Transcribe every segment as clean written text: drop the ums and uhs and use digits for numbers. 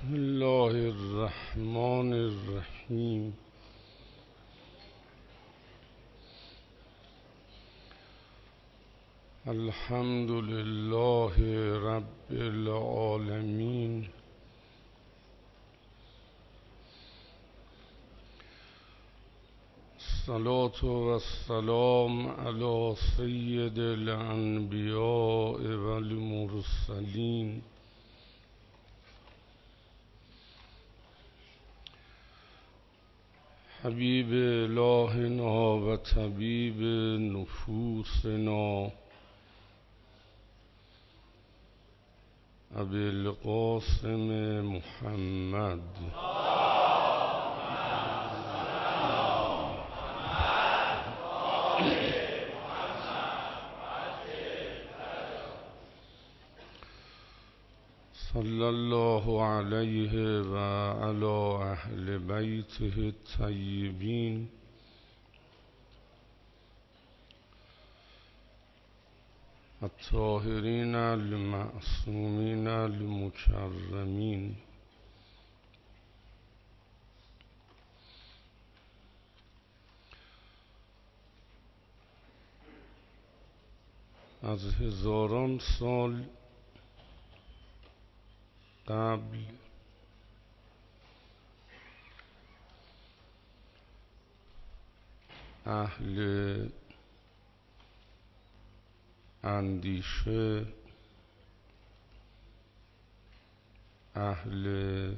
بسم الله الرحمن الرحیم. الحمد لله رب العالمین. الصلاة والسلام علی سید الانبیاء والمرسلین حبیب الهنا و طبیب نفوسنا ابی القاسم محمد صلی الله علیه و علی اهل بیته الطیبین الطاهرین المعصومین المکرمین. از هزاران سال قبل اهل اندیشه، اهل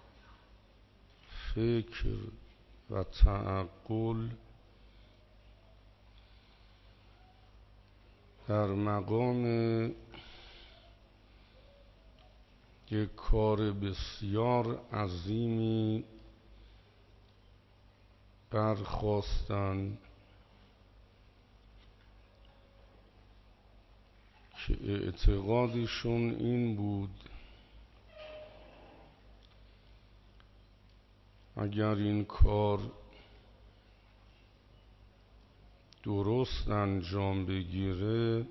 فکر و تعقل در مقام یک کار بسیار عظیمی برخاستند که اعتقادشون این بود اگر این کار درست انجام بگیره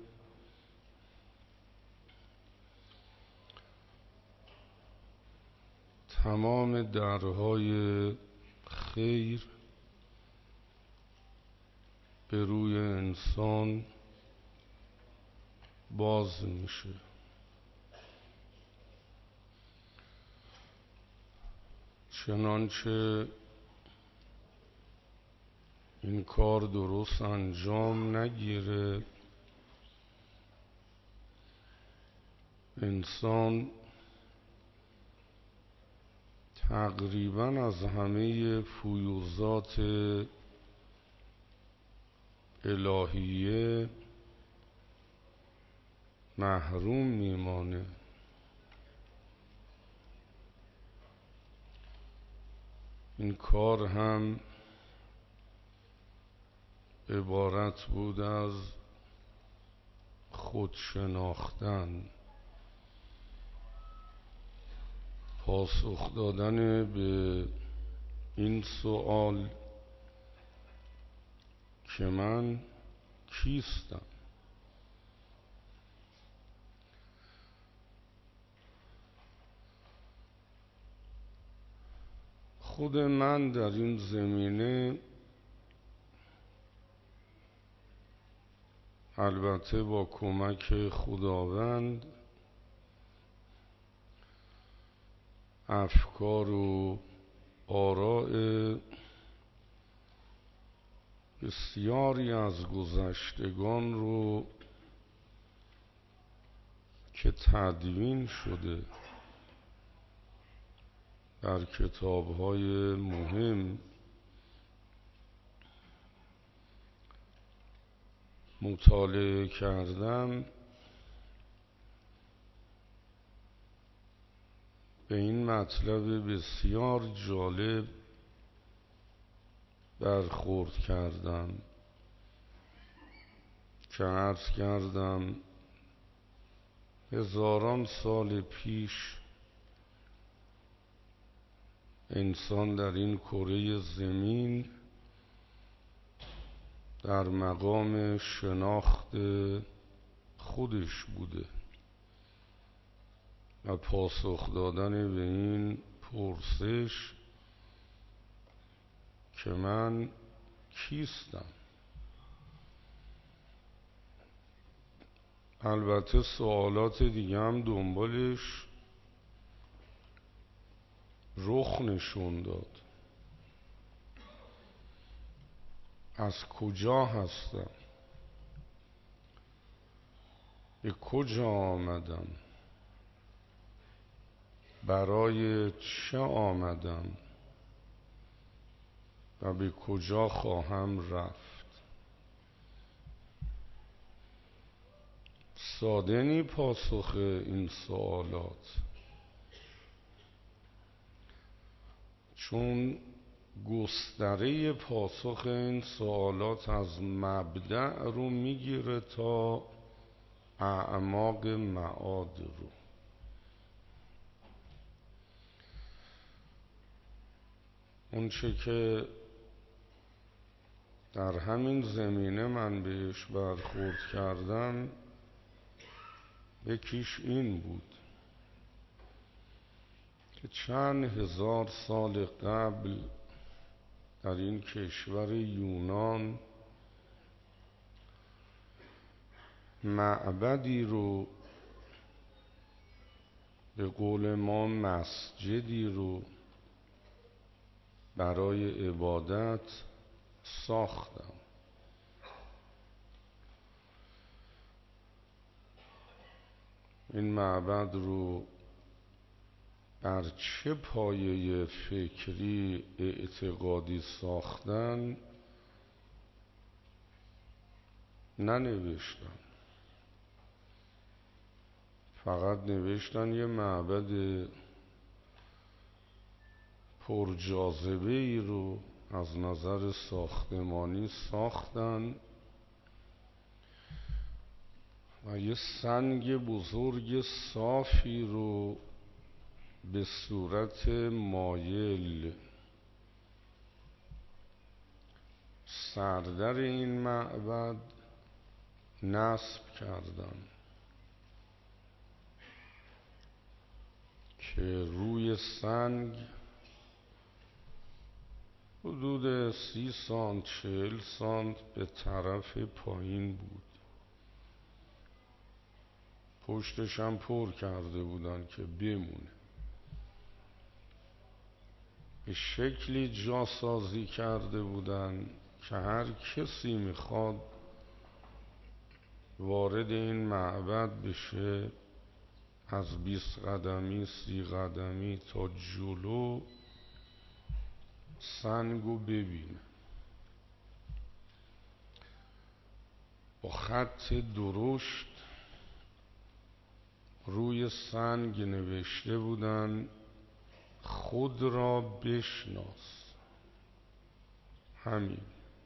تمام درهای خیر به روی انسان باز میشه. چنانچه این کار درست انجام نگیره انسان تقریبا از همه فیوضات الهیه محروم میمانه. این کار هم عبارت بود از خودشناختن، پاسخ دادن به این سوال که من کیستم. خود من در این زمینه البته با کمک خداوند افکار و آراء بسیاری از گذشتگان رو که تدوین شده در کتاب‌های مهم مطالعه کردم، به این مطلب بسیار جالب برخورد کردم که عرض کردم هزاران سال پیش انسان در این کره زمین در مقام شناخت خودش بوده و پاسخ دادن به این پرسش که من کیستم. البته سوالات دیگه هم دنبالش رخ نشون داد. از کجا هستم؟ به کجا آمدم؟ برای چه آمدم؟ و به کجا خواهم رفت؟ ساده نی پاسخ این سوالات، چون گستره پاسخ این سوالات از مبدأ رو میگیره تا اعماق معاد رو. اون چه که در همین زمینه من بهش برخورد کردم یکیش این بود که چند هزار سال قبل در این کشور یونان معبدی رو، به قول ما مسجدی رو برای عبادت ساختم. این معبد رو بر چه پایه فکری اعتقادی ساختن ننوشتن، فقط نوشتن یه معبد پرجاذبه ای رو از نظر ساختمانی ساختن و یه سنگ بزرگ صافی رو به صورت مایل سردر این معبد نصب کردن که روی سنگ حدود 30 سانت 40 سانت به طرف پایین بود. پشتش هم پر کرده بودن که بمونه. به شکلی جاسازی کرده بودن که هر کسی میخواد وارد این معبد بشه از 20 قدمی 30 قدمی تا جلو سنگو ببینه. با خط درشت روی سنگ نوشته بودن خود را بشناس. همین،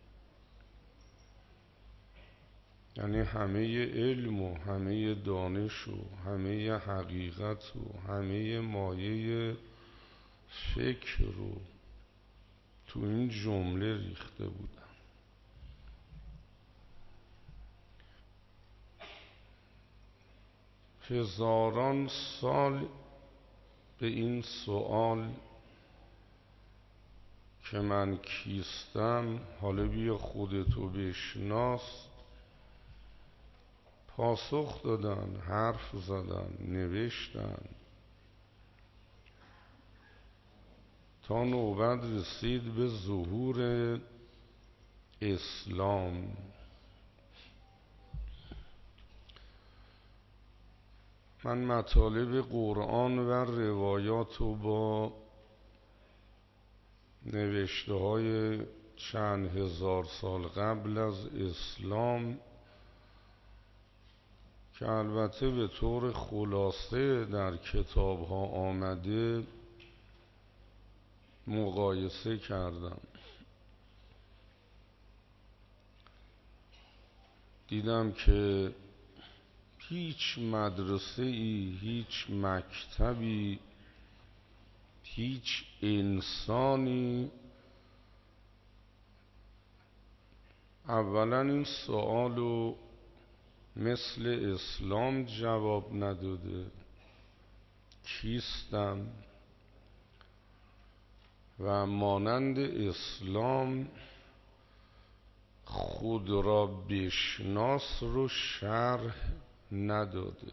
یعنی همه علم و همه دانش و همه حقیقت و همه مایه فکر رو تو این جمله ریخته بودن. هزاران سال به این سوال که من کیستم، حالا بیا خودتو بشناس، پاسخ دادن، حرف زدن، نوشتن، تا نوبت رسید به ظهور اسلام. من مطالب قرآن و روایات رو با نوشته های چند هزار سال قبل از اسلام که البته به طور خلاصه در کتاب ها آمده مقایسه کردم. دیدم که هیچ مدرسه ای، هیچ مکتبی، هیچ انسانی اولا این سوالو مثل اسلام جواب نداده، کیستم و مانند اسلام خود را بشناس رو شرح نداده.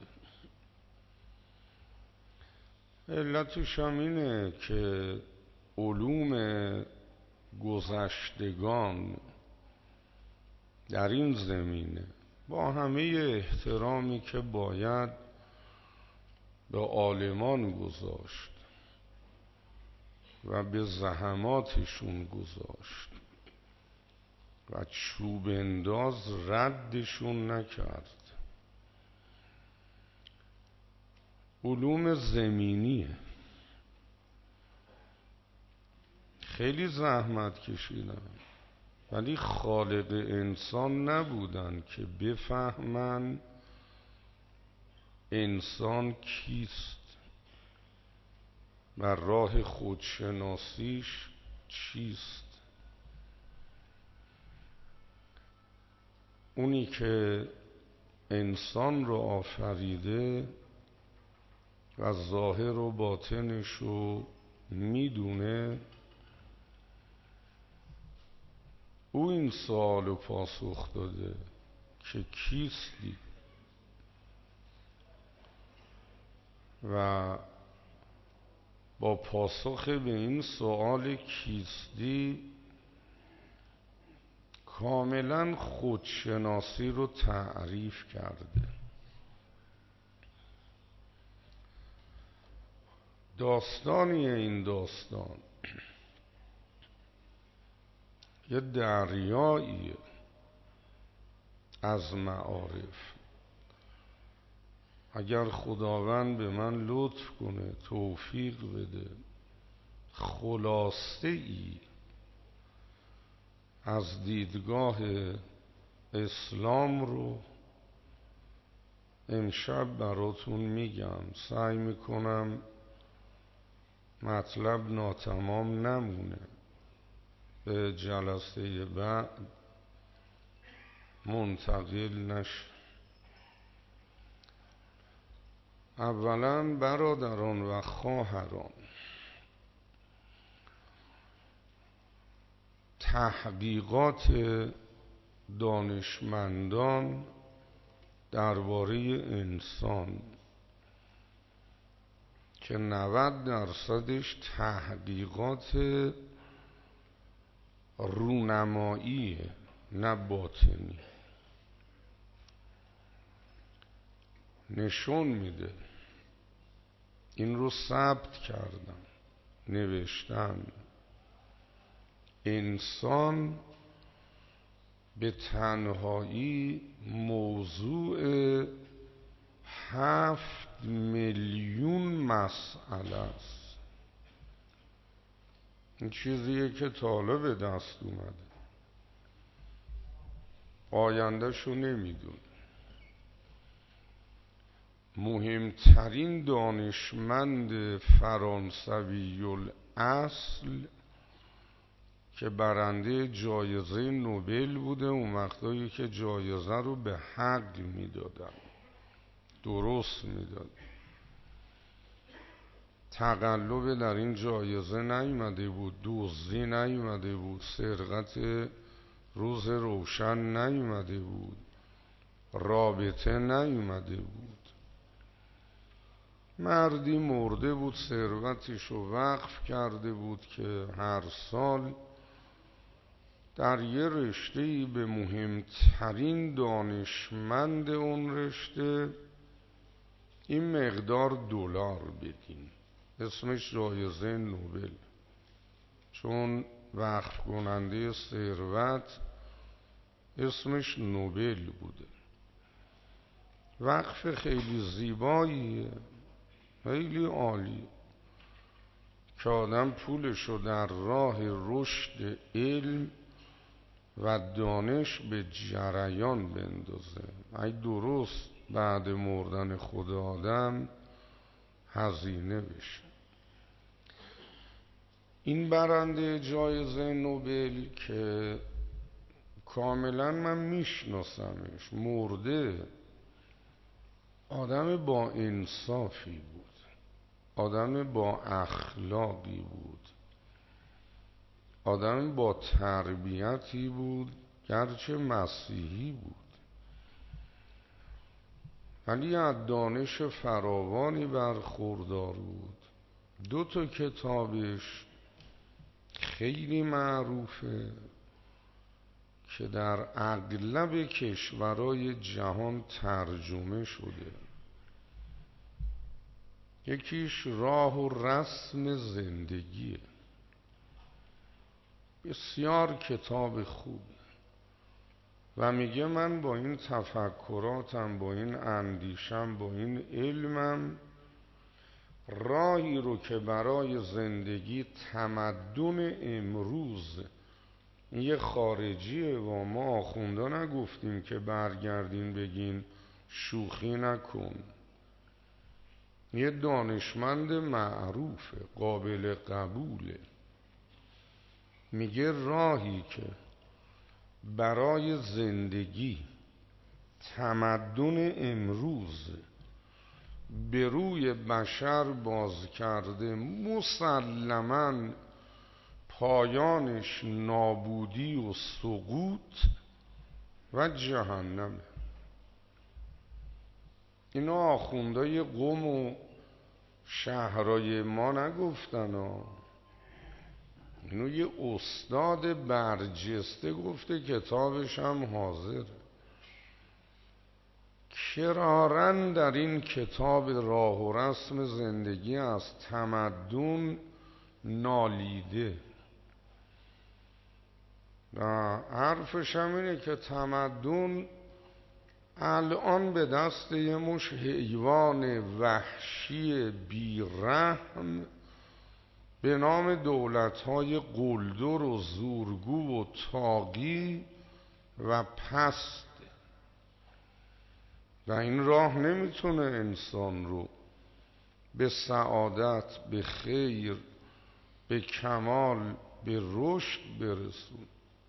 علتش هم اینه که علوم گذشتگان در این زمینه با همه احترامی که باید به عالمان گذاشت و به زحماتشون گذاشت و چوب انداز ردشون نکرد، علوم زمینیه. خیلی زحمت کشیدن ولی خالق انسان نبودن که بفهمن انسان کیست و راه خودشناسیش چیست. اونی که انسان رو آفریده و ظاهر و باطنش رو میدونه، او این سوال رو پاسخ داده که کیستی و با پاسخ به این سوال کیستی کاملا خودشناسی رو تعریف کرده. داستانی این داستان یه دریایی از معارف. اگر خداوند به من لطف کنه توفیق بده خلاصه ای از دیدگاه اسلام رو امشب براتون میگم. سعی میکنم مطلب ناتمام نمونه، به جلسه بعد منتقل نشه. اولا برادران و خواهران، تحقیقات دانشمندان درباره انسان که 90% تحقیقات رونمایی نه باطنی، نشون میده، این رو ثبت کردن، نوشتن انسان به تنهایی موضوع 7 میلیون مسئله است. این چیزیه که تا حالا به دست اومده، آیندهشو نمیدون. مهمترین دانشمند فرانسوی الاصل که برنده جایزه نوبل بوده، اون وقتایی که جایزه رو به حق میدادن، درست میدادن، تقلب در این جایزه نیومده بود، دزدی نیومده بود، سرقت روز روشن نیومده بود، رابطه نیومده بود. مردی مرده بود، ثروتش رو وقف کرده بود که هر سال در یه رشته‌ای به مهمترین دانشمند اون رشته این مقدار دلار بدین. اسمش جایزه نوبل، چون وقف کننده ثروت اسمش نوبل بوده. وقف خیلی زیباییه، خیلی عالی، که آدم پولشو در راه رشد علم و دانش به جریان بندازه. ای درست بعد مردن خود آدم هزینه بشه. این برنده جایزه نوبل که کاملا من میشناسمش، مرده، آدم با انصافی بود، آدم با اخلاقی بود، آدم با تربیتی بود، گرچه مسیحی بود ولی از دانش فراوانی برخوردار بود. 2 کتابش خیلی معروفه که در اغلب کشورهای جهان ترجمه شده. یکیش راه و رسم زندگیه، بسیار کتاب خوبی و میگه من با این تفکراتم، با این اندیشم، با این علمم راهی رو که برای زندگی تمدن امروز یه خارجیه و ما آخوندا نگفتیم که برگردین بگین شوخی نکن، یه دانشمند معروفه، قابل قبوله، میگه راهی که برای زندگی تمدن امروز به روی بشر باز کرده مسلماً پایانش نابودی و سقوط و جهنمه. اینا آخوندای قم و شهرهای ما نگفتن ها، اینو یه استاد برجسته گفته، کتابش هم حاضره. کراراً در این کتاب راه و رسم زندگی از تمدن نالیده و حرفش هم اینه که تمدن الان به دست یه مش حیوان وحشی بیرحم به نام دولت‌های قلدر و زورگو و طاغی و پست و این راه نمیتونه انسان رو به سعادت، به خیر، به کمال، به رشد برسون.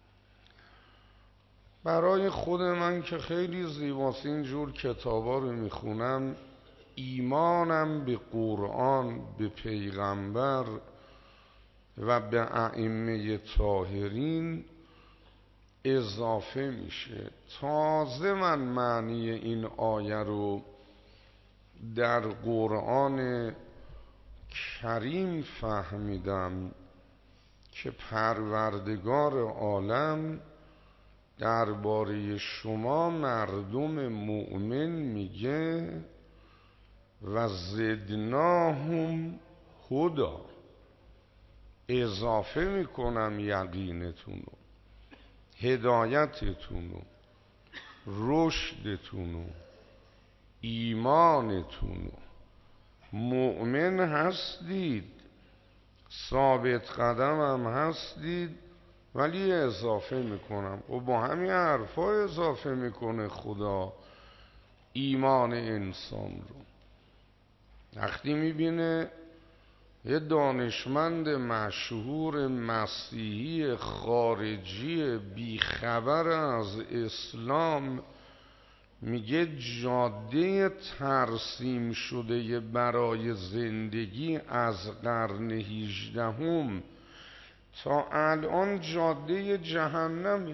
برای خود من که خیلی زیباست اینجور کتابا رو میخونم، ایمانم به قرآن، به پیغمبر و به ائمه طاهرین اضافه میشه. تازه من معنی این آیه رو در قرآن کریم فهمیدم که پروردگار عالم درباره شما مردم مؤمن میگه و زدناهم هدی، اضافه میکنم یقینتونو، هدایتتونو، رشدتونو، ایمانتونو. مؤمن هستید، ثابت قدم هم هستید، ولی اضافه میکنم و با همین حرفا اضافه میکنه خدا ایمان انسان رو. وقتی میبینه یه دانشمند مشهور مسیحی خارجی بیخبر از اسلام میگه جاده ترسیم شده برای زندگی از قرن 18 تا الان جاده جهنمه،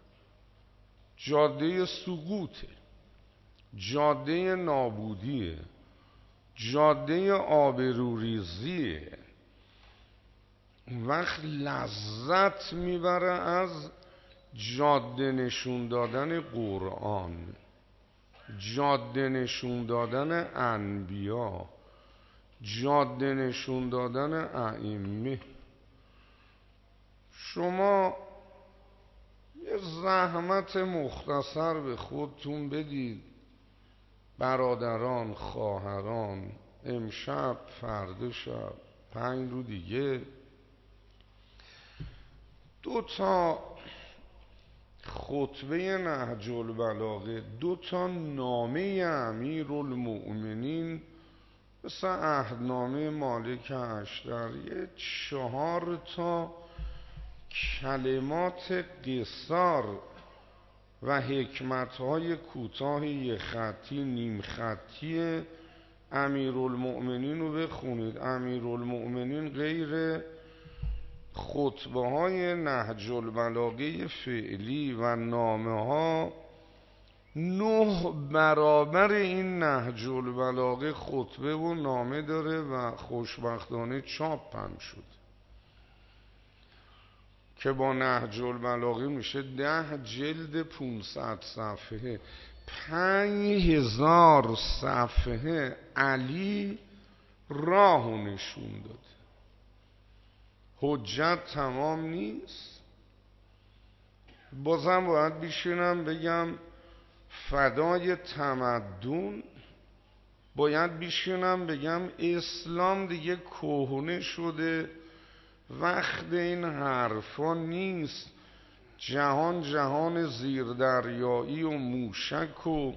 جاده سقوطه، جاده نابودیه، جاده آبروریزیه. وقت لذت میبره از جاده نشون دادن قرآن، جاده نشون دادن انبیا، جاده نشون دادن ائمه. شما یه زحمت مختصر به خودتون بدید برادران، خواهران، امشب، فردا شب، 5 روز دیگه 2 خطبه نهج البلاغه، 2 نامه امیرالمؤمنین مثل عهدنامه مالک اشتر، 4 کلمات قصار و حکمت‌های کوتاه 1 خطی، نیم خطی امیرالمؤمنین رو بخونید. امیرالمؤمنین غیر خطبه های نهج البلاغه فعلی و نامه ها 9 برابر این نهج البلاغه خطبه و نامه داره و خوشبختانه چاپ هم شد که با نهج البلاغه میشه 10 جلد 500 صفحه. 5000 صفحه علی راهو نشون داد. حجت تمام نیست، بازم باید بشینم بگم فدای تمدن، باید بشینم بگم اسلام دیگه کهنه شده، وقت این حرفا نیست. جهان زیردریایی و موشک و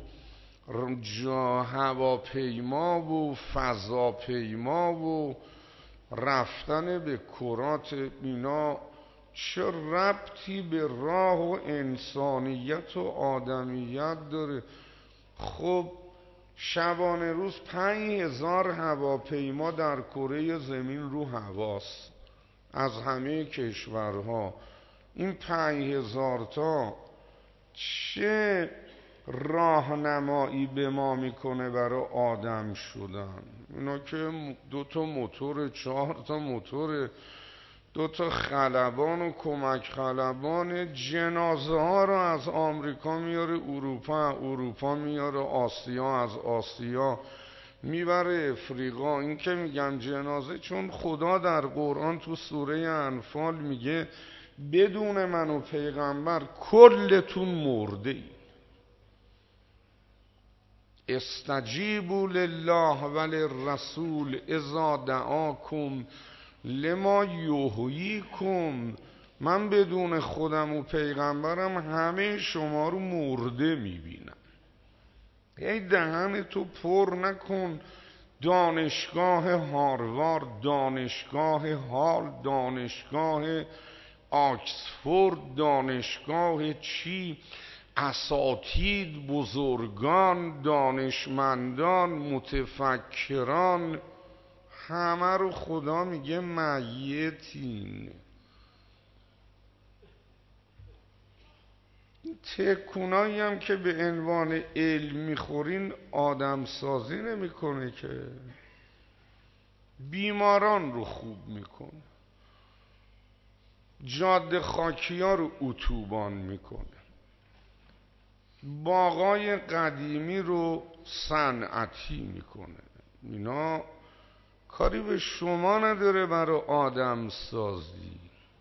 هواپیما و فضاپیما و رفتن به کرات، اینا چه ربطی به راه و انسانیت و آدمیت داره؟ خب شبانه روز 5000 هواپیما در کره زمین رو هواست از همه کشورها. این 5000 تا چه راهنمایی به ما میکنه برای آدم شدن؟ اینا که 2 تا موتور، 4 تا موتور، 2 تا خلبان و کمک خلبان، جنازه ها رو از آمریکا میاره اروپا میاره آسیا، از آسیا میبره افریقا. این که میگم جنازه چون خدا در قرآن تو سوره انفال میگه بدون من و پیغمبر کلتون مرده ای. استجیبوا لله وللرسول اذا دعاکم لما یحییکم. من بدون خودم و پیغمبرم همه شما رو مرده میبینم. ای دهن تو پر نکن. دانشگاه هاروارد، دانشگاه هال، دانشگاه آکسفورد، دانشگاه چی، اساتید، بزرگان، دانشمندان، متفکران، همه رو خدا میگه میتین. تکونایی هم که به عنوان علم میخورین آدم سازی نمیکنه که، بیماران رو خوب میکنه، جاده خاکی ها رو اتوبان میکنه، باغای قدیمی رو صنعتی میکنه. اینا کاری به شما نداره برای آدم سازی.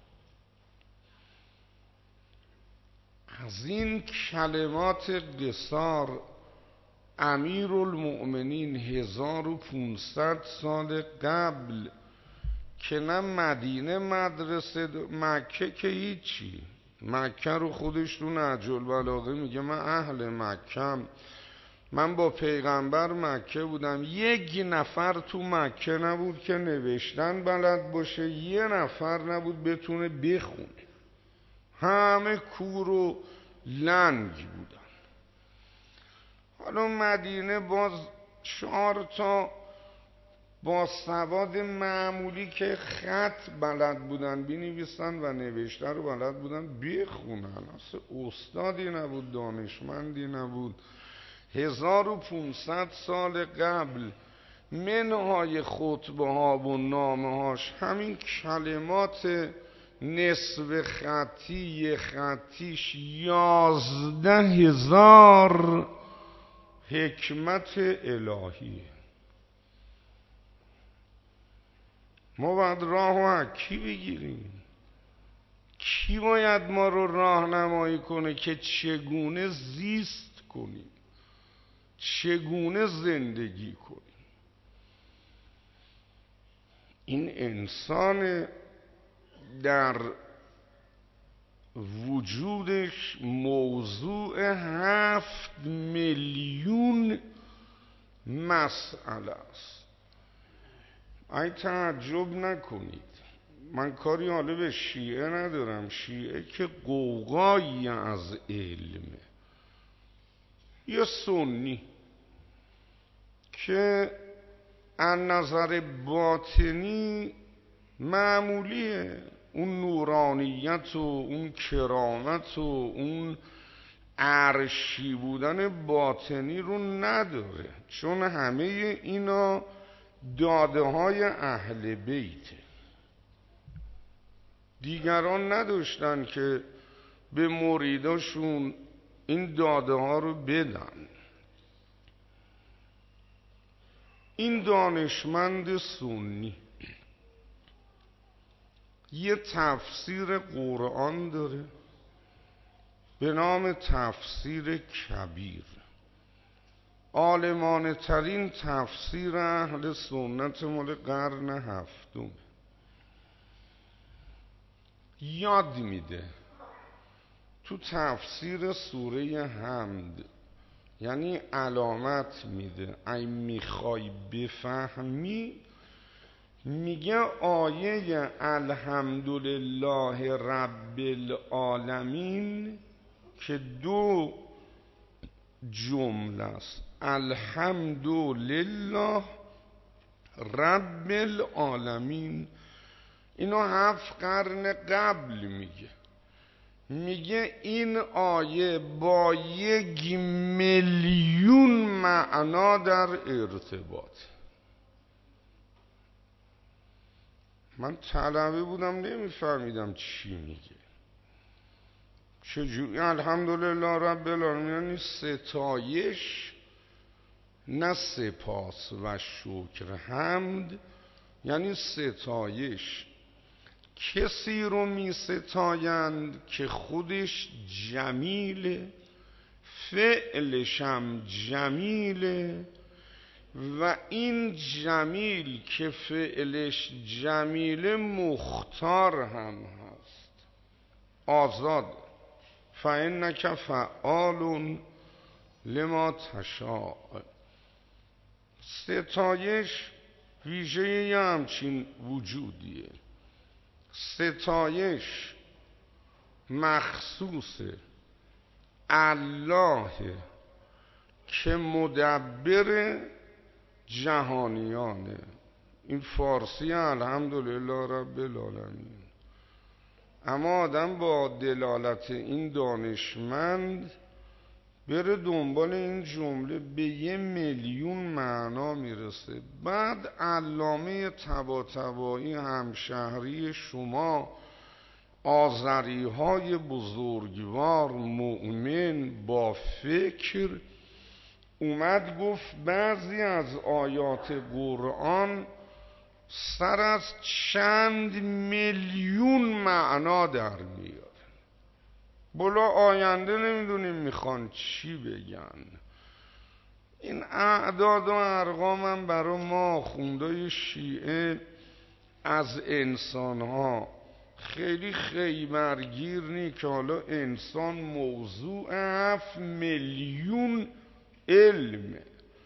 از این کلمات قصار امیرالمؤمنین 1500 سال قبل که نه مدینه مدرسه، مکه که هیچی، مکه رو خودش تو نهج البلاغه میگه من اهل مکم، من با پیغمبر مکه بودم. 1 نفر تو مکه نبود که نوشتن بلد باشه، 1 نفر نبود بتونه بخونه، همه کور و لنگ بودن. حالا مدینه باز 4 تا با سواد معمولی که خط بلد بودن بنویسن و نوشته رو بلد بودن بخونن، اصلا استادی نبود، دانشمندی نبود. 1500 سال قبل منهای خطبه ها و نامه هاش همین کلمات نصف خطی خطیش 11000 حکمت الهی. ما باید راه و کی بگیریم؟ کی باید ما رو راهنمایی کنه که چگونه زیست کنیم، چگونه زندگی کنیم؟ این انسان در وجودش موضوع 7 میلیون مسئله است. ای تعجب نکنید، من کاری حالا به شیعه ندارم، شیعه که قوقایی از علمه، یا سنی که از نظر باطنی معمولیه، اون نورانیت و اون کرامت و اون عرشی بودن باطنی رو نداره، چون همه اینا داده های اهل بیته. دیگران نداشتن که به مریداشون این داده ها رو بدن. این دانشمند سنی یه تفسیر قرآن داره به نام تفسیر کبیر، عالمانه ترین تفسیر اهل سنت مال قرن هفتم. یاد میده تو تفسیر سوره حمد، یعنی علامت میده ای میخوای بفهمی، میگه آیه الحمدلله رب العالمین که دو جمله است، الحمدلله رب العالمین، اینو 7 قرن قبل میگه این آیه با 1,000,000 معنا در ارتباط. من طلبه بودم نمیفهمیدم چی میگه. چجوری الحمدلله رب العالمین؟ یعنی ستایش نه سپاس و شکر. حمد یعنی ستایش. کسی رو می ستایند که خودش جمیله، فعلشم جمیله، و این جمیل که فعلش جمیله مختار هم هست، آزاد. فإنک فعال لما تشاء. ستایش ویژه یه همچین وجودیه. ستایش مخصوص الله که مدبر جهانیانه. این فارسی الحمدلله رب العالمین. اما آدم با دلالت این دانشمند بره دنبال این جمله به 1,000,000 معنا میرسه. بعد علامه طباطبایی همشهری شما، آذری های بزرگوار مؤمن با فکر، اومد گفت بعضی از آیات قرآن سر از چند میلیون معنا در میاره. بلا آینده نمیدونیم میخوان چی بگن. این اعداد و ارقام هم برای ما خوندای شیعه از انسانها خیلی خیبرگیر نی که حالا انسان موضوع 7,000,000 علمه.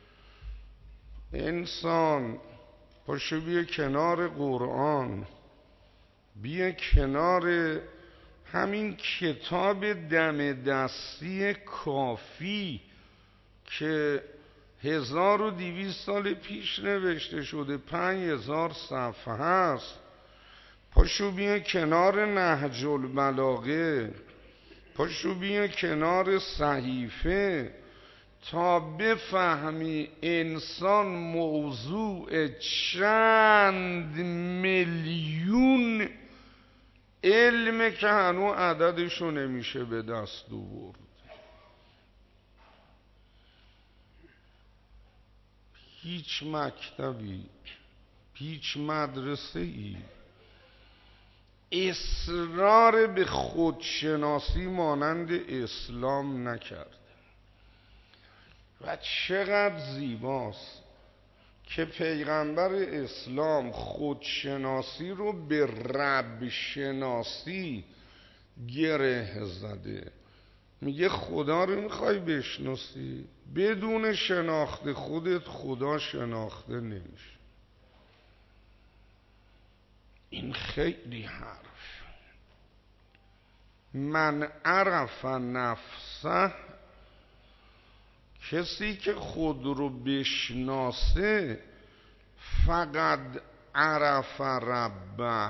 انسان پاشو بیا کنار قرآن، بیا کنار همین کتاب دم دستی کافی که 1200 سال پیش نوشته شده، 5000 صفحه است. پاشو بیا کنار نهج البلاغه، پاشو بیا کنار صحیفه تا بفهمی انسان موضوع چند میلیون علم که هنو عددشو نمیشه به دست آورد. هیچ مکتبی، هیچ مدرسه‌ای اصرار به خودشناسی مانند اسلام نکرد. و چقدر زیباست که پیغمبر اسلام خودشناسی رو به رب شناسی گره زده. میگه خدا رو میخوای بشناسی؟ بدون شناخت خودت خدا شناخته نمیشه. این خیلی حرف. من عرف نفسه، کسی که خود رو بشناسه، فقط عرف ربه،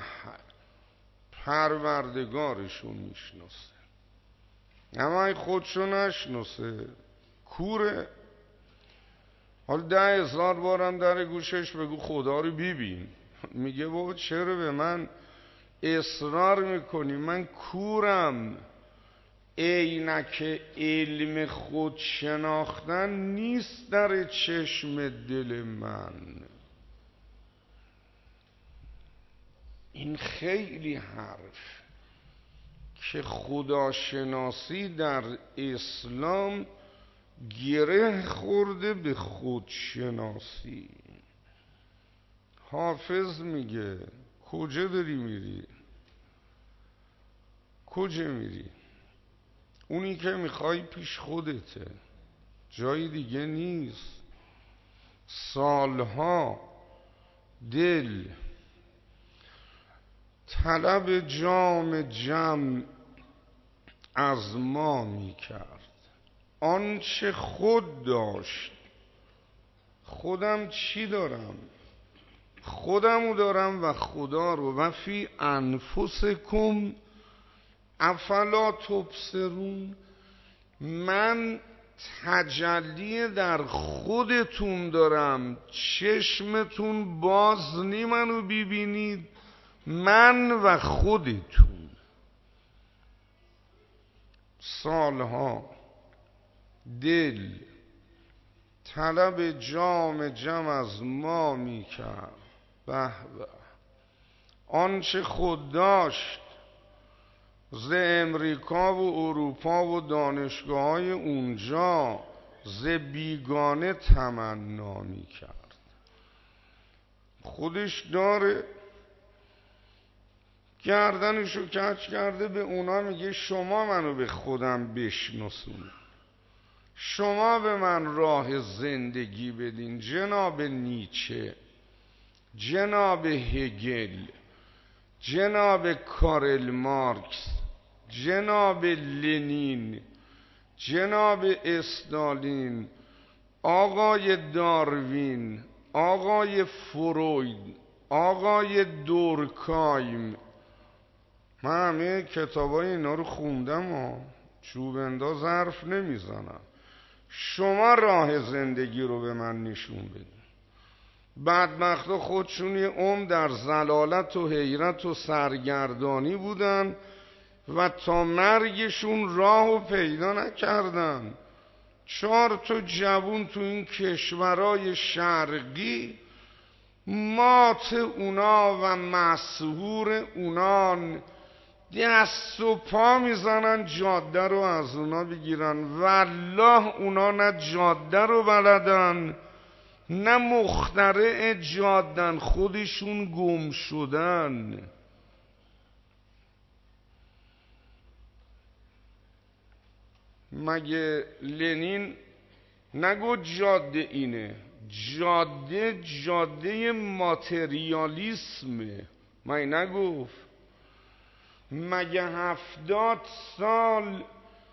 پروردگارشو میشناسه. اما خودشو نشناسه کوره. حالا 10,000 بارم در گوشش بگو خدا رو ببین، میگه بابا چرا به من اصرار میکنی؟ من کورم. عینک علم خود شناختن نیست در چشم دل من. این خیلی حرف که خداشناسی در اسلام گره خورده به خودشناسی. حافظ میگه کجا داری میری؟ کجا میری؟ اونی که میخوای پیش خودته، جای دیگه نیست. سالها دل طلب جام جم از ما میکرد، آنچه خود داشت. خودم چی دارم؟ خودمو دارم و خدا رو. و فی انفسکم افلا تبصرون، من تجلی در خودتون دارم، چشمتون باز نی منو ببینید، من و خودتون. سالها دل طلب جام جم از ما میکرد، به به، آنچه خود داشت ز امریکا و اروپا و دانشگاه های اونجا ز بیگانه تمنا میکرد. خودش داره، گردنشو کج کرده به اونا، میگه شما منو به خودم بشناسون، شما به من راه زندگی بدین. جناب نیچه، جناب هگل، جناب کارل مارکس، جناب لنین، جناب استالین، آقای داروین، آقای فروید، آقای دورکایم. من همه کتابای اینا رو خوندم و چوب انداز حرف نمیزنم. شما راه زندگی رو به من نشون بدین. بدبختا خودشون یه عمر در ضلالت و حیرت و سرگردانی بودن و تا مرگشون راهو پیدا نکردن. 4 جوون تو این کشورهای شرقی مات اونا و مسحور اونان دست و پا میزنن جاده رو از اونا بگیرن. والله اونا نه جاده رو بلدن نه مخترع جادن، خودشون گم شدن. مگه لنین نگو جاده اینه؟ جاده ماتریالیسمه. مگه نگفت؟ مگه 70 سال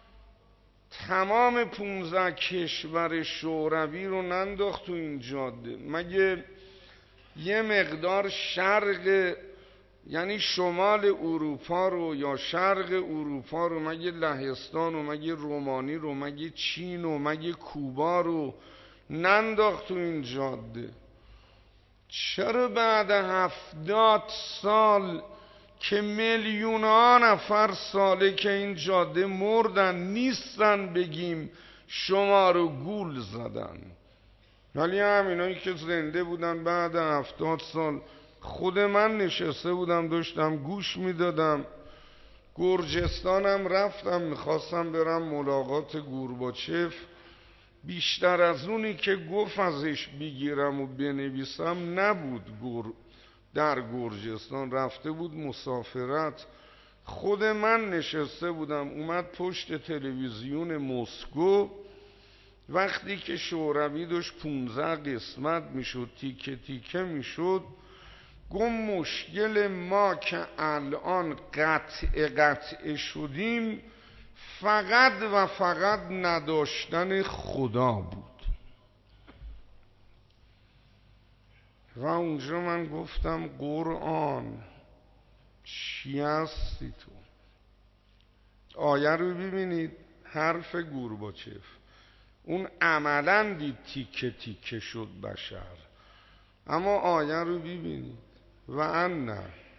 تمام 15 کشور شوروی رو ننداخت تو این جاده؟ مگه یه مقدار شرق، یعنی شمال اروپا رو یا شرق اروپا رو، مگه لهستان و مگه رومانی رو مگه چین و مگه کوبا رو ننداخت تو این جاده؟ چرا بعد 70 سال که میلیون‌ها نفر ساله که این جاده مردن نیستن بگیم شما رو گول زدن؟ ولی همینایی که زنده بودن بعد 70 سال، خود من نشسته بودم داشتم گوش میدادم. گرجستانم رفتم، میخواستم برم ملاقات گورباچف. بیشتر از اونی که گفت ازش بگیرم و بنویسم نبود. در گرجستان رفته بود مسافرت. خود من نشسته بودم، اومد پشت تلویزیون مسکو، وقتی که شوروی داشت 15 قسمت میشد، تیکه تیکه میشد، گم مشکل ما که الان قطع شدیم فقط و فقط نداشتن خدا بود. و اونجا من گفتم قرآن چی هستی تو؟ آیه رو ببینید، حرف گورباچف اون عملاً دید تیکه تیکه شد بشر، اما آیه رو ببینید و ان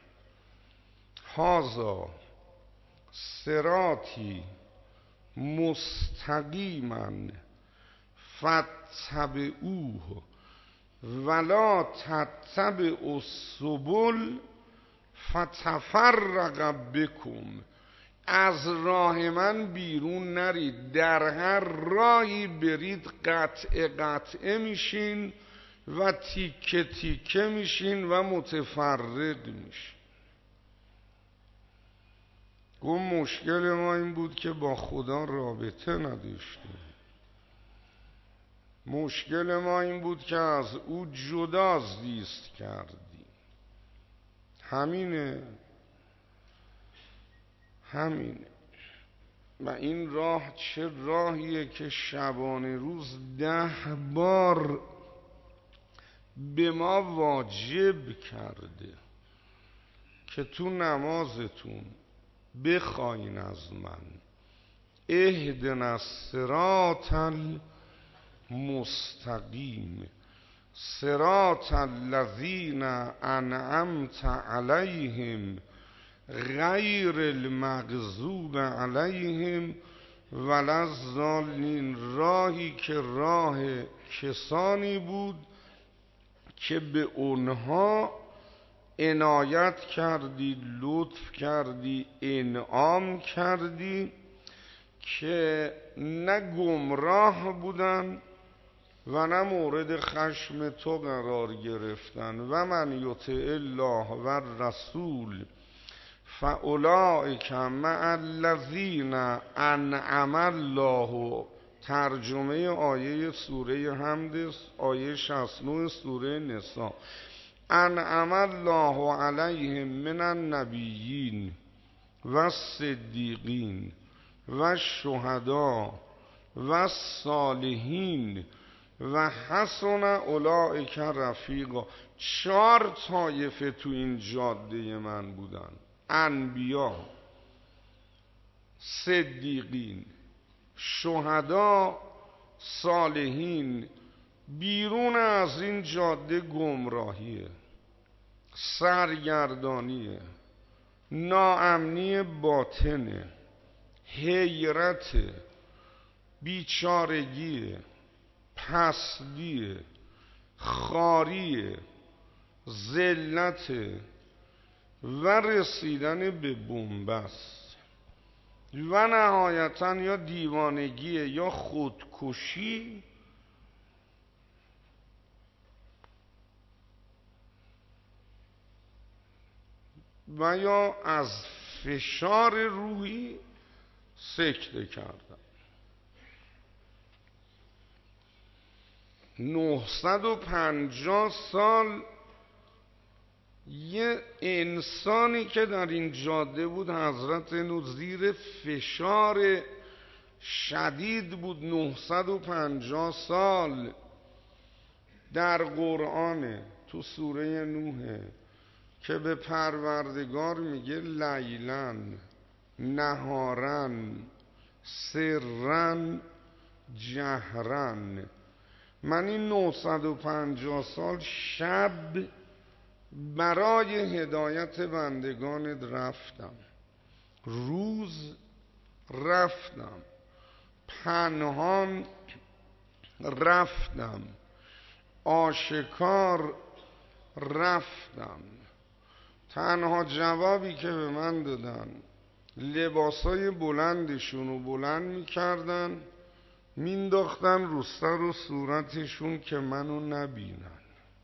هذا صراطی مستقیما فاتبعوه ولا تتبعوا السبل فتفرق بکم. از راه من بیرون نرید، در هر راهی برید قطعه میشین و تیکه تیکه میشین و متفرق میشین. گفت مشکل ما این بود که با خدا رابطه نداشتیم، مشکل ما این بود که از او جدا زیست کردیم. همینه و این راه چه راهیه که شبانه روز 10 بار به ما واجب کرده که تو نمازتون بخواین از من اهدنا الصراط المستقیم صراط الذین انعمت علیهم غیر المغضوب علیهم ولا الضالین. راهی که راه کسانی بود که به اونها عنایت کردی، لطف کردی، انعام کردی، که نه گمراه بودن و نه مورد خشم تو قرار گرفتن. و من یطع الله و الرسول فاولئک مع الذین انعم الله. ترجمه آیه سوره حمد، آیه 69 سوره نساء. انعم الله علیهم من النبیین و الصدیقین و الشهداء و الصالحین و حسن اولئک رفیقا. 4 طایفه تو این جاده من بودن: انبیا، صدیقین، شهدا، صالحین. بیرون از این جاده گمراهیه، سرگردانیه، ناامنی باطنه، حیرته، بیچارگیه، پستیه، خاریه، ذلته و رسیدن به بنبست و نهایتاً یا دیوانگیه یا خودکشی و یا از فشار روحی سکته کردن. 950 سال یه انسانی که در این جاده بود، حضرت نو، زیر فشار شدید بود. 950 سال در قرآن تو سوره نوح که به پروردگار میگه لیلن نهارن سرن جهرن. من این 950 سال شب برای هدایت بندگانت رفتم، روز رفتم، پنهان رفتم، آشکار رفتم. تنها جوابی که به من دادن لباسای بلندشونو بلند میکردن، مینداختن رو سر و صورتشون که منو نبینن،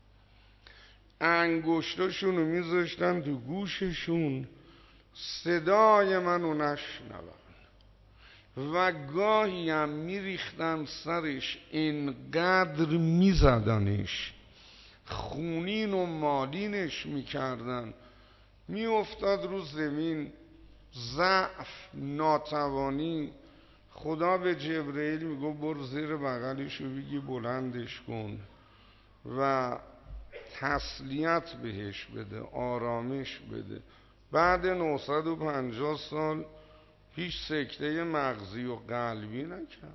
انگشتاشونو میذاشتن تو گوششون صدای منو نشنون و گاهی هم میریختن سرش، اینقدر میزدنش، خونین و مالینش میکردن، میافتاد رو زمین، ضعف، ناتوانی. خدا به جبرئیل میگو برو زیر بغلشو بگی بلندش کن و تسلیت بهش بده، آرامش بده. بعد 950 سال هیچ سکته مغزی و قلبی نکرد.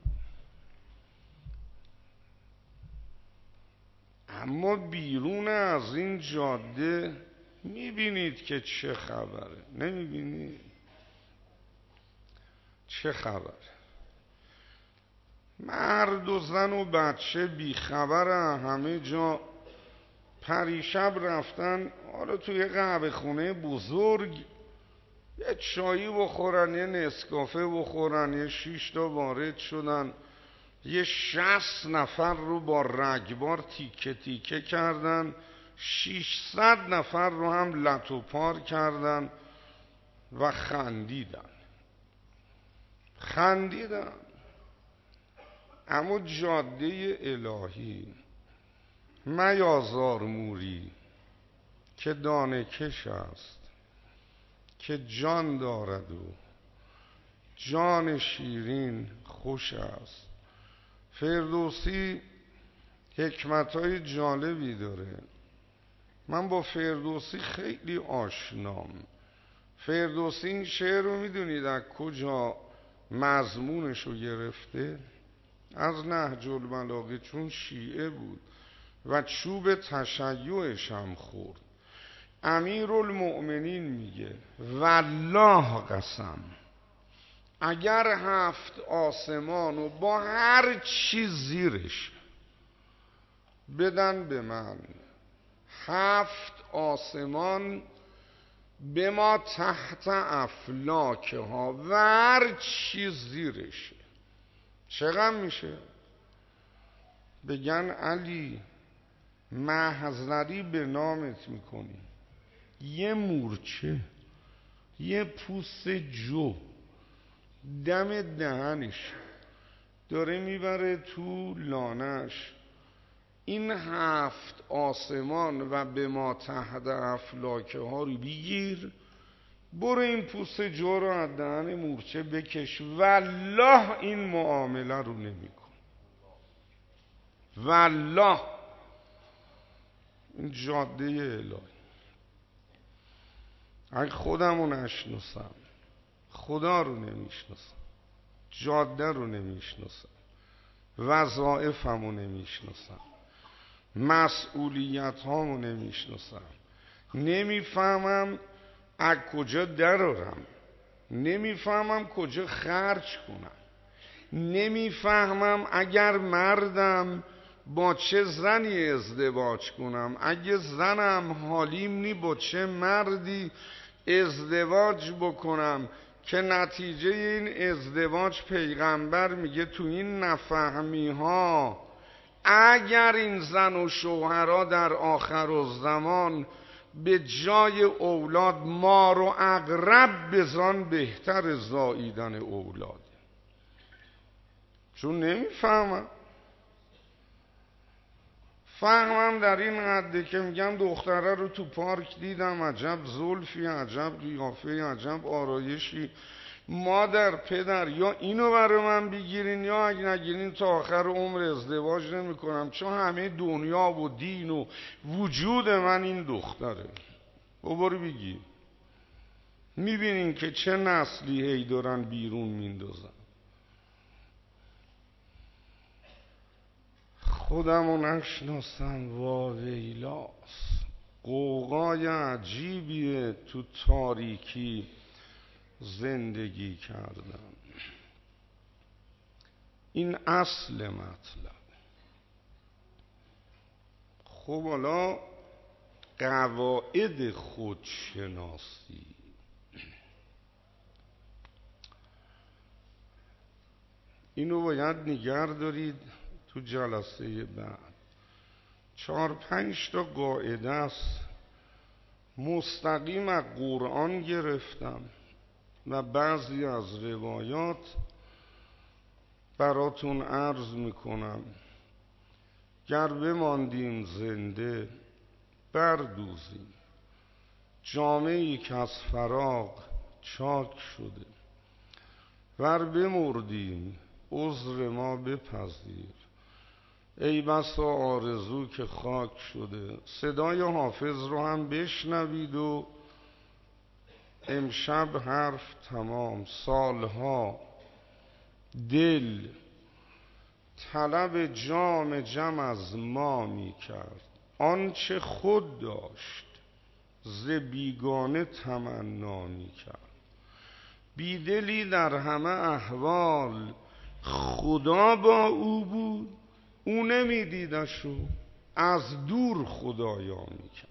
اما بیرون از این جاده میبینید که چه خبره؟ نمیبینید؟ چه خبره؟ مرد و زن و بچه بیخبره، همه جا پریشب رفتن حالا توی قهوه خونه بزرگ یه چایی بخورن، یه نسکافه بخورن، یه 6 تا وارد شدن، یه 60 نفر رو با رگبار تیکه تیکه کردن، 600 نفر رو هم لت و پار کردن و خندیدن. اما جاده الهی میازار موری که دانه کش است، که جان دارد و جان شیرین خوش است. فردوسی حکمتهای جالبی داره. من با فردوسی خیلی آشنام. فردوسی این شعر رو میدونید از کجا مضمونش رو گرفته؟ از نهج البلاغه، چون شیعه بود و چوب تشیعش هم خورد. امیرالمؤمنین میگه والله قسم اگر 7 آسمان و با هر چیز زیرش بدن به من، 7 آسمان به ما تحت افلاک ها و هر چیز زیرشه، چقدر میشه؟ بگن علی محضری به نامت میکنی، یه مورچه، یه پوست جو دم دهنش داره میبره تو لانش، این 7 آسمان و به ما تحت افلاک ها رو بگیر، برو این پوست جو رو از دهن مورچه بکش، والله این معامله رو نمیکن. والله این جاده الهی. اگه خودمو نشناسم، خدا رو نمیشناسم، جاده رو نمیشناسم، وظایفمو نمیشناسم، مسئولیت هامو نمیشناسم، نمیفهمم از کجا درارم، نمیفهمم کجا خرج کنم، نمیفهمم اگر مردم با چه زنی ازدواج کنم، اگه زنم حالیم نی با چه مردی ازدواج بکنم، که نتیجه این ازدواج پیغمبر میگه تو این نفهمی ها اگر این زن و شوهرها در آخر الزمان به جای اولاد مار و عقرب بزان بهتر زاییدن اولاد. چون نمیفهمم. فهمم در این حده که میگم دختره رو تو پارک دیدم، عجب زلفی، عجب قیافه، عجب آرایشی، مادر پدر یا اینو برای من بگیرین یا اگه نگیرین تا آخر عمر ازدواج نمی کنم، چون همه دنیا و دین و وجود من این دختره. برو بگی. میبینین که چه نسلی هی دارن بیرون میندازن. خودمو نشناسم، واویلاست. قوقای عجیبیه تو تاریکی زندگی کردن. این اصل مطلب. خب حالا قواعد خودشناسی. اینو باید نگه دارید تو جلسه بعد. 4-5 تا قاعده است مستقیم از قرآن گرفتم و بعضی از روایات براتون عرض میکنم. گر بماندیم زنده بردوزیم، جامه‌ای که از فراق چاک شده، ور بمردیم عذر ما بپذیر، ای بسا آرزو که خاک شده. صدای حافظ رو هم بشنوید و امشب حرف تمام. سالها دل طلب جام جم از ما می کرد، آنچه خود داشت ز بیگانه تمنا می کرد. بیدلی در همه احوال خدا با او بود، او نمیدیدشو از دور خدایا می کرد.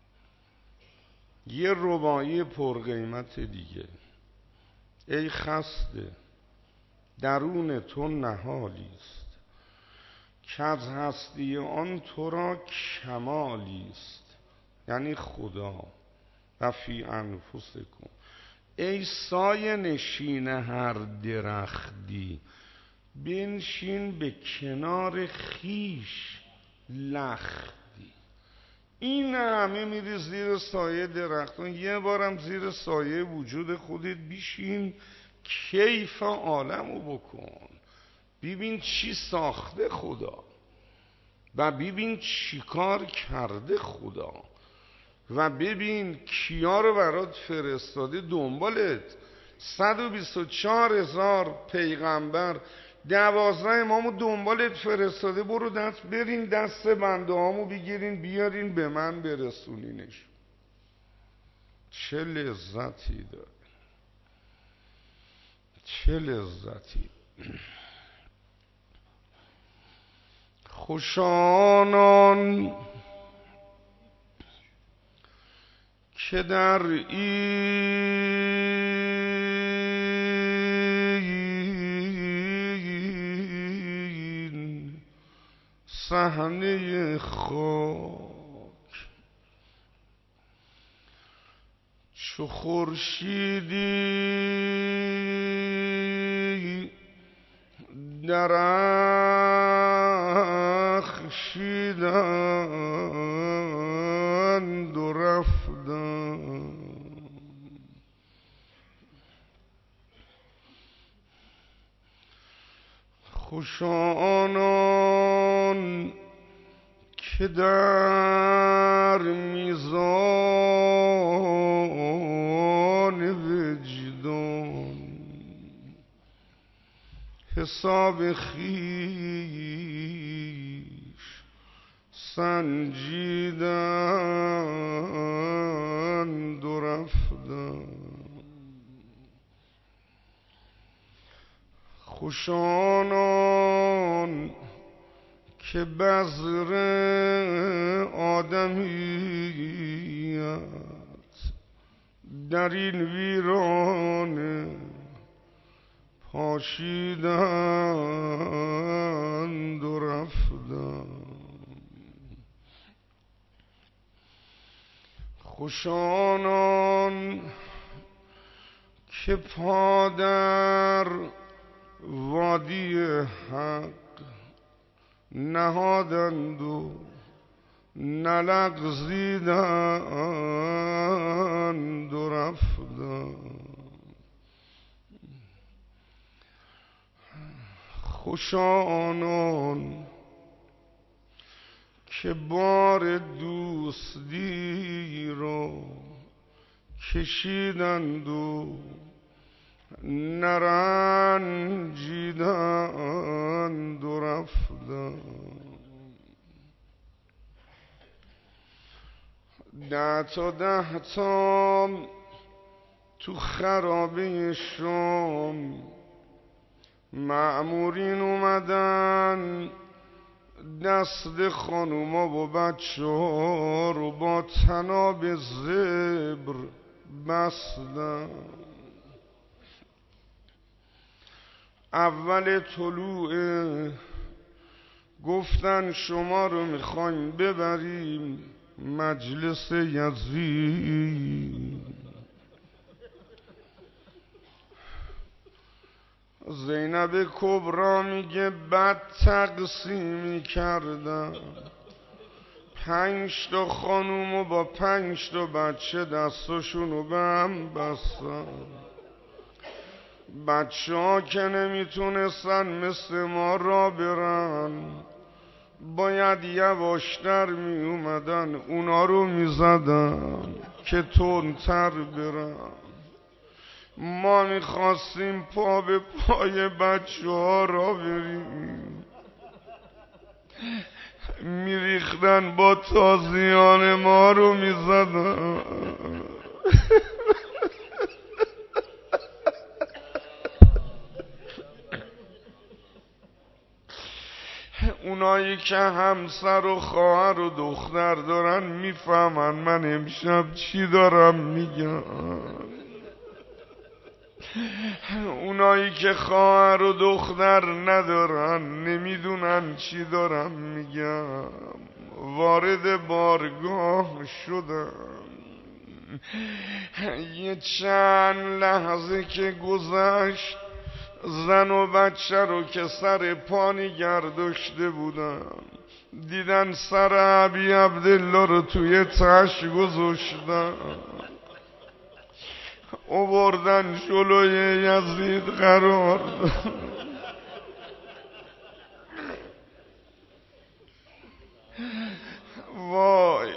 یه رباعی پرقیمت دیگه. ای خسته درون تو نهالیست، که از هستی آن تو را کمالیست، یعنی خدا. و فی انفسکم، ای سایه نشین هر درختی، بنشین به کنار خیش لختی. این همه میری زیر سایه درختان، یه بارم زیر سایه وجود خودت بیشین، کیف عالمو بکن، ببین چی ساخته خدا و ببین چی کار کرده خدا و ببین کیا رو برات فرستاده دنبالت. 124,000 پیغمبر، 12 امامو دنبالت فرستاده. برو برین دست بنده هامو بگیرین بیارین به من برسونینش. چه لذتی داره، چه لذتی. خوشانان که در این صحنه خاک چو خورشیدی درخشیدند و رفتند. خوش آنان که در میزان وجدان حساب خویش سنجیدند و رفتند. خوش آنان که بذر آدمیت در این ویرانه پاشیدند و رفتند. خوش آنان که پا در وادی حق نهادند و نلغزیدند و رفتند. خوش آنان که بار دوستی رو کشیدند و نرنجیدند و رفتند. 10 تا تو خرابه شام مأمورین اومدن دست خانوما و بچه ها رو با طناب زبر بستن. اول طلوع گفتن شما رو میخوایم ببریم مجلس یزید. زینب کبرا میگه بد تقسیمی کردم، 5 تا خانومو با 5 تا بچه دستاشونو به هم بستن. بچه ها که نمیتونستن مثل ما را برن باید یواشتر می اومدن اونا رو می زدن که تندتر برن. ما می خواستیم پا به پای بچه ها را بریم، می ریختن با تازیان ما رو می زدن. اونایی که همسر و خواهر و دختر دارن میفهمن من امشب چی دارم میگم. اونایی که خواهر و دختر ندارن نمیدونن چی دارم میگم. وارد بارگاه شدم، یه چند لحظه که گذشت زن و بچه رو که سر پا نگرداشته بودن دیدن سر ابی عبدالله رو توی تش گذاشتن، آوردن جلوی یزید قرار دادن. وای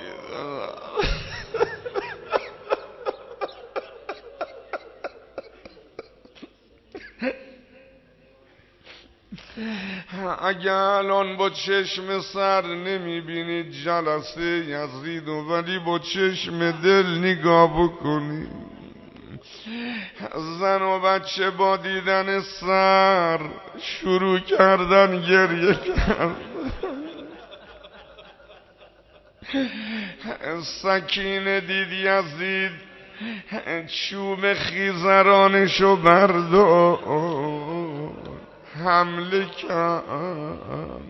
اگه الان با چشم سر نمیبینید جلسه یزیدو، ولی با چشم دل نگاه بکنید، زن و بچه با دیدن سر شروع کردن گریه کردن. سکینه دید یزید چوب خیزرانشو بردار حمله کرد.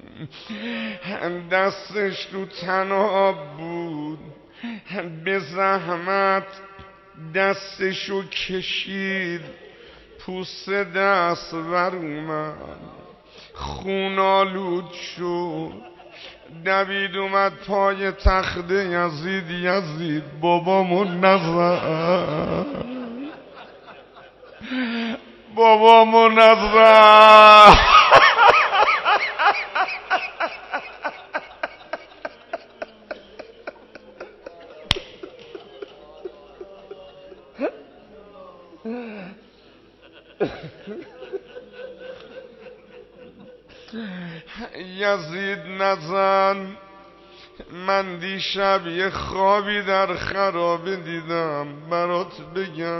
دستش تو تناب بود، به زحمت دستشو کشید، پوست دست ور اومد، خون آلود شد، دوید اومد پای تخت یزید. یزید بابامون نزد، بابامون نزد. یزید نزن. من دیشب یه خوابی در خرابه دیدم برات بگم.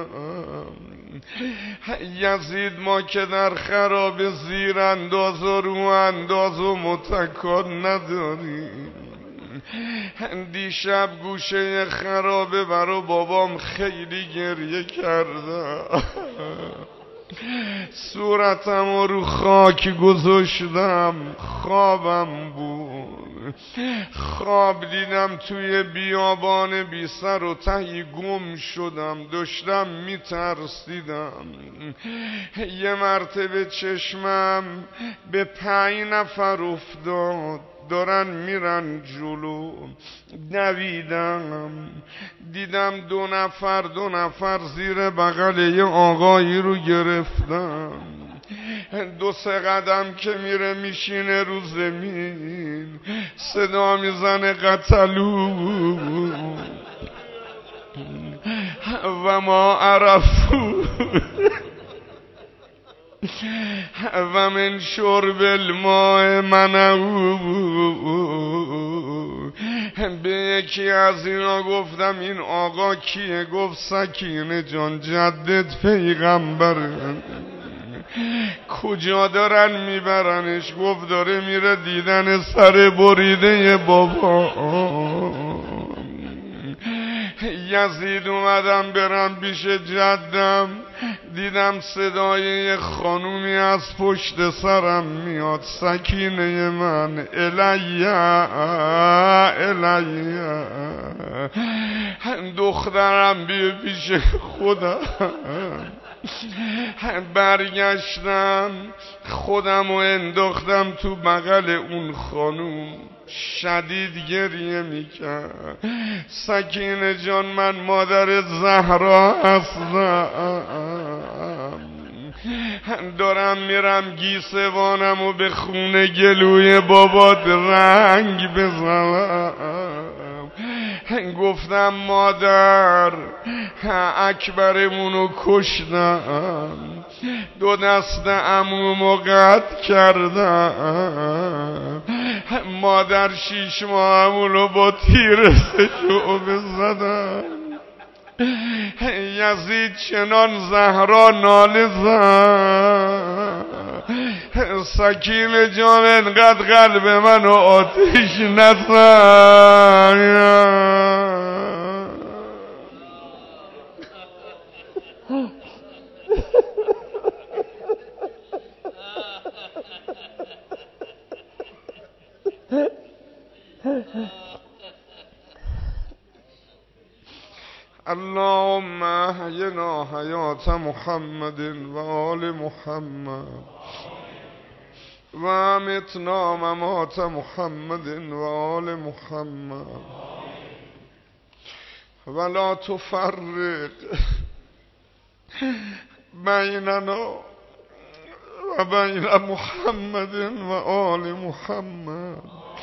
یزید ما که در خرابه زیر انداز و رو انداز و متکا نداریم. دیشب گوشه خرابه برا بابام خیلی گریه کردم، صورتم رو خاک گذاشتم، خوابم بود. خواب دیدم توی بیابان بی سر و تهی گم شدم، داشتم میترسیدم. یه مرتبه چشمم به 5 نفر افتاد دارن میرن جلو، دویدم دیدم 2 نفر زیر بغل یه آقایی رو گرفتم. 2-3 قدم که میره میشینه رو زمین، صدا میزنه قتلو و ما عرفو و من شرب الماء منعو. به یکی از اینا گفتم این آقا کیه؟ گفت سکینه جان جدت پیغمبره. کجا دارن میبرنش؟ گفت داره میره دیدن سر بریده بابا. یزید اومدم برم پیش جدم، دیدم صدای یه خانومی از پشت سرم میاد، سکینه من الیه الیه، دخترم بیا پیش خودم. برگشتم خودم و انداختم تو بغل اون خانوم، شدید گریه میکرد. سکینه جان من مادر زهرا هستم، دارم میرم گیسوانم و به خونه گلوی بابات رنگ بزنم. گفتم مادر اکبرمونو کشتم، 2 دست عمومو قطع کردم، مادر 6 ماهمونو با تیر شعبه زدم. یزید چنان زهرا ناله زد، سکین جان انقدر قلب منو آتش نزد. اللهم احینا حیات محمد و آل محمد و امتنا ممات محمد و آل محمد ولا تفرق بیننا و بین محمد و آل محمد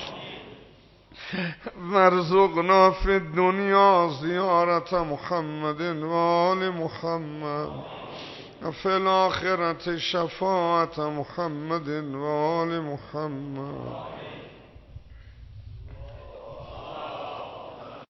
وارزقنا فی الدنیا زیارت محمد و آل محمد و فی الآخرة شفاعت محمد و آل محمد.